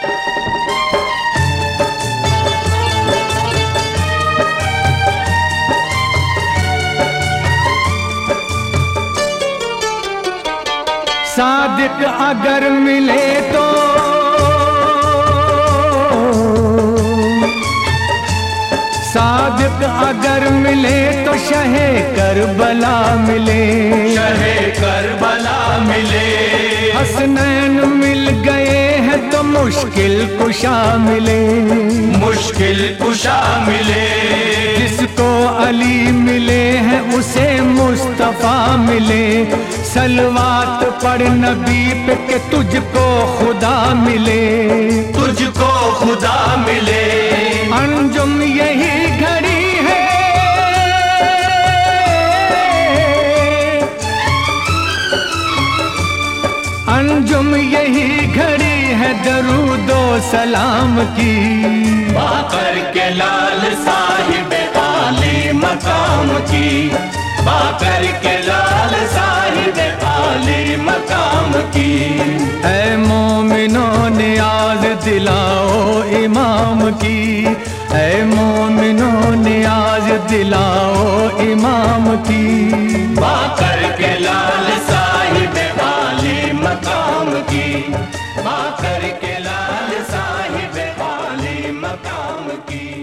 सादिक अगर मिले तो सादिक अगर मिले तो शहे करबला मिले, शहे करबला मिले। हसनैन मिल गए हैं तो मुश्किल कुशा मिले, मुश्किल कुशा मिले। जिसको अली मिले हैं उसे मुस्तफा मिले। सलवात पढ़ नबी पे के तुझको खुदा मिले, तुझको खुदा मिले। अंजुम यही घड़ी है, अंजुम यही घड़ी है दरूदो सलाम की। बाकर के लाल साहिब आली मकाम की, बाकर के लाल साहिब आली मकाम की। ऐ मोमिनों नियाज दिलाओ इमाम की, ऐ मोमिनों नियाज दिलाओ इमाम की। बाकर के लाल साहिब आली मकाम की, बाकर के लाल साहिब आली मकाम की।